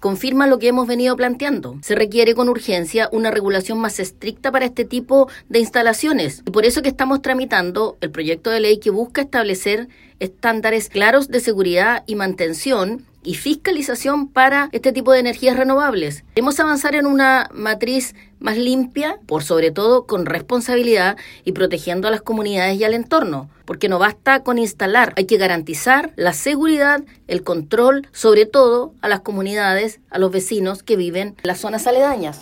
confirma lo que hemos venido planteando. Se requiere con urgencia una regulación más estricta para este tipo de instalaciones y por eso que estamos tramitando el proyecto de ley que busca establecer estándares claros de seguridad y mantención y fiscalización para este tipo de energías renovables. Queremos avanzar en una matriz más limpia, por sobre todo con responsabilidad y protegiendo a las comunidades y al entorno, porque no basta con instalar, hay que garantizar la seguridad, el control, sobre todo a las comunidades, a los vecinos que viven en las zonas aledañas.